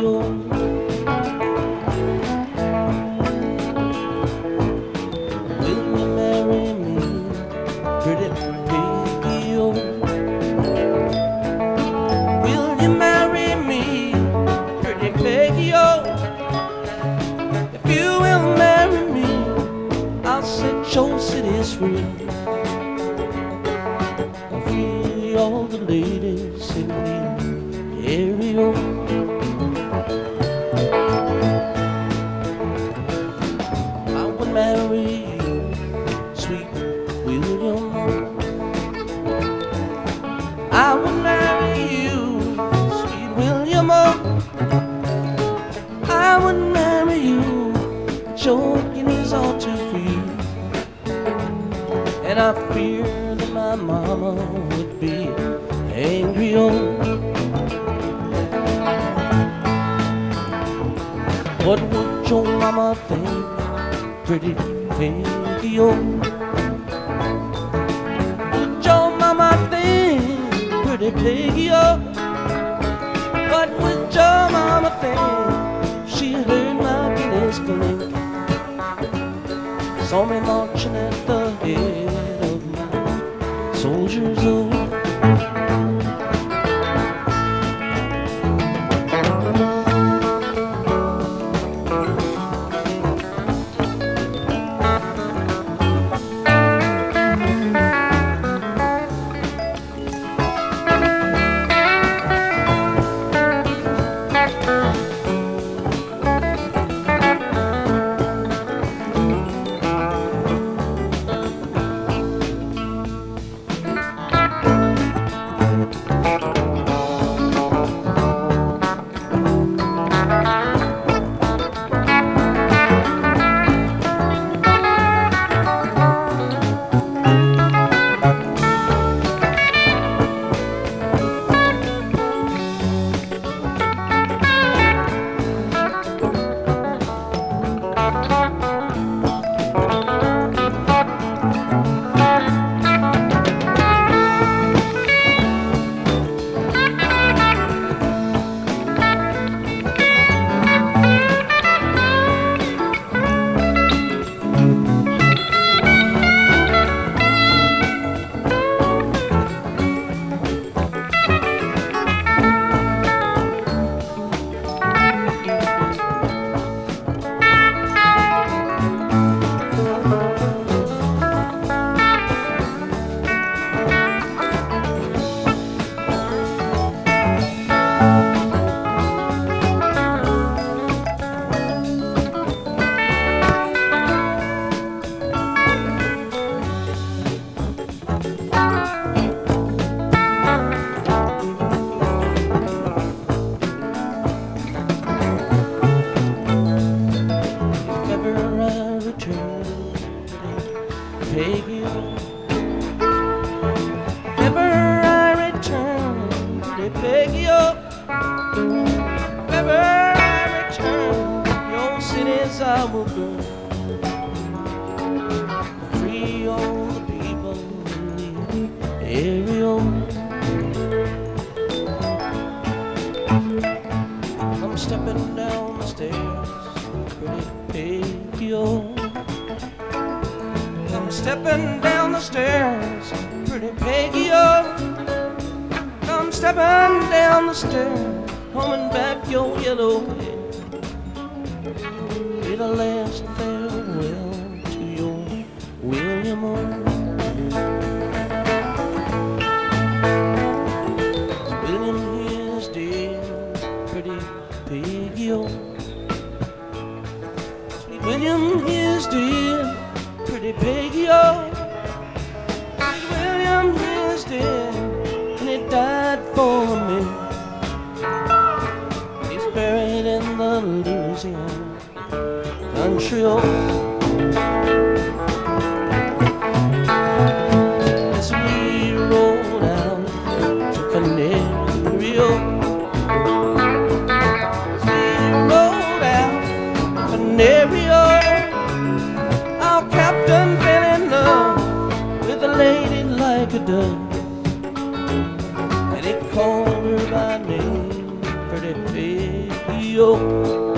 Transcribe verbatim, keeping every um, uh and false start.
Will you marry me, pretty piggy-o? Will you marry me, pretty piggy-o? If you will marry me, I'll set your cities free. I'll free all the ladies in the area. I would marry you, sweet William. I would marry you, sweet William. I would marry you, joking is all too free. And I fear that my mama would be angry. Oh, what would your mama think, pretty piggy-o? Would your mama think, pretty piggy-o? What would your mama think if she heard my guineas clink? Saw me marching at the head of my soldiers. Oh, piggy-o. If ever I return, pretty piggy-o. If ever I return, your cities I will burn. Free all the people in the area. I'm stepping down the stairs, pretty piggy-o. I'm stepping down the stairs, pretty piggy-o. I'm stepping down the stairs, coming back your yellow head. Bid a last farewell to your William. William is dead, pretty piggy-o. Sweet William is dead, pretty piggy-o. Sweet William is dead, and he died for me. He's buried in the Louisiana country. Oh, as we rode out to Canario, as we rode out to Canario, our captain fell in love with a lady like a dove, and he called her by name, pretty piggy. you.